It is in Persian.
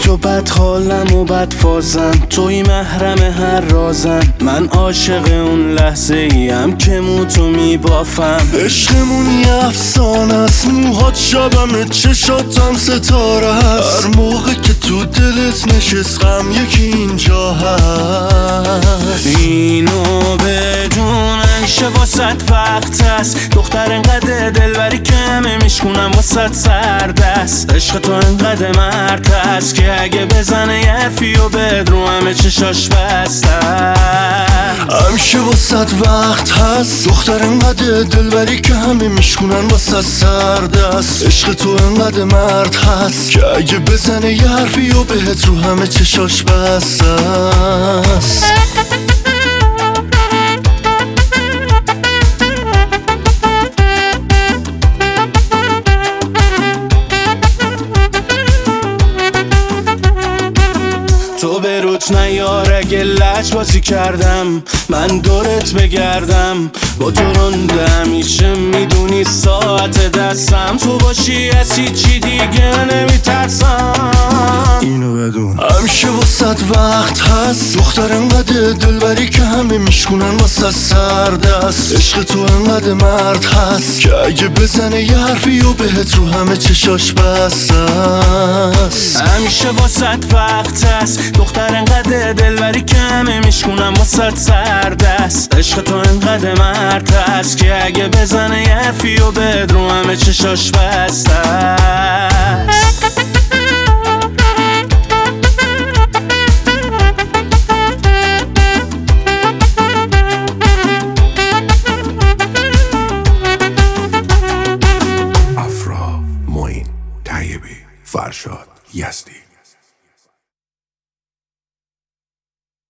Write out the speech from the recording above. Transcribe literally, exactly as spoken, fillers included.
تو بد حالم و بد فازم، توی محرم هر رازم. من عاشق اون لحظه ایم که موتو میبافم. عشقمون یه افسانه است، موهات شبمه چشاتم ستاره است. هر موقع که تو دلت نشست غم یکی اینجا هست. اینو بدون انشه واسط وقت هست. دختر انقدر دلبری که همه میشکونم واسط سرد است. عشق تو انقدر مرد هست که اگه بزنه یه حرفی و بدرو همه چشاش بسته. همیشه واسط وقت هست. دختر انقدر دلبری که همه میشکونن واسط سرد است. عشق تو انقدر مرد هست که اگه بزنه یه حرفی و بهت رو همه چشاش بسته است. تو به روت نیار اگه لج بازی کردم، من دورت بگردم. با تو رنده همیشه میدونی ساعت دستم. تو باشی از هیچی دیگه نمیترسم. اینو بدون همیشه واسط وقت هست. دختر انقدر دلبری که همه میشکونن واسط سرد است. عشق تو انقدر مرد هست که اگه بزنه یه حرفی و بهت رو همه چشاش بسته است. همیشه واسط وقت هست. دختر انقدر دلبری که همه میشکونم واسط سرد است. عشق تو انقدر مرد هست که اگه بزنه یه حرفی و بدرو همه چشاش بسته است. افرا معین طیبی فرشاد یزدی